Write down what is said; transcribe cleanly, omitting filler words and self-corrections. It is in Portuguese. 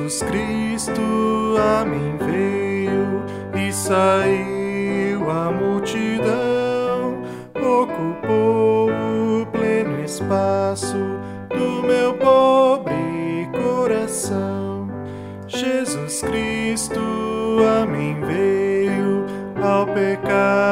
Jesus Cristo a mim veio e saiu a multidão, ocupou o pleno espaço do meu pobre coração. Jesus Cristo a mim veio ao pecado